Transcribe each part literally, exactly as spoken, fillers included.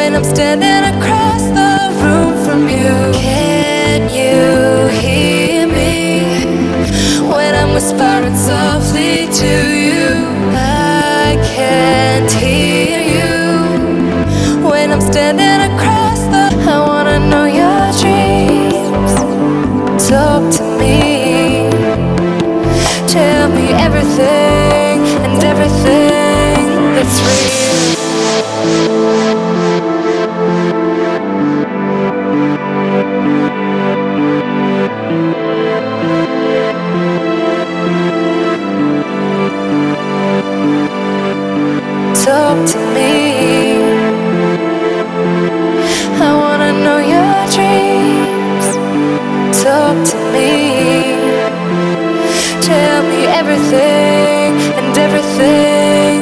when I'm standing across the room from you. Can you hear me when I'm whispering softly to you? I can't hear you when I'm standing across the. I wanna know your dreams. Talk to me. Tell me everything and everything that's real. Talk to me. I wanna know your dreams. Talk to me. Tell me everything and everything.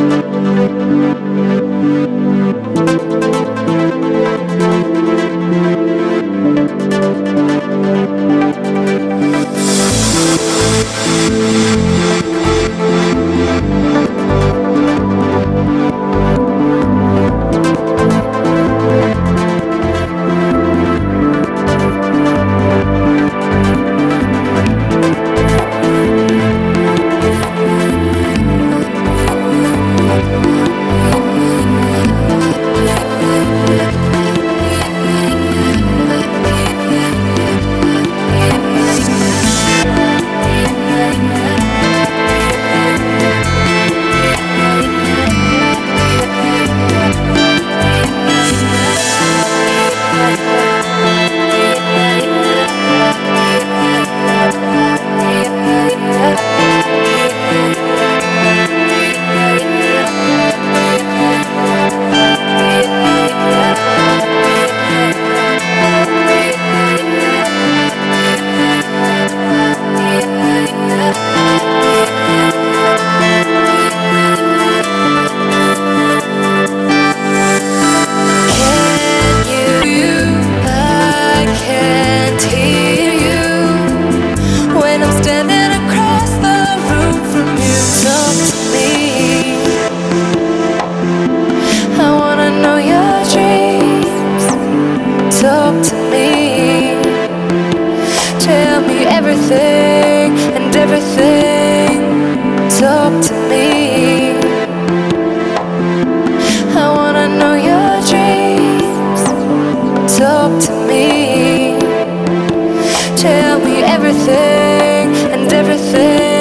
Talk to me. Tell me everything and everything. Talk to me. I wanna know your dreams. Talk to me. Tell me everything and everything.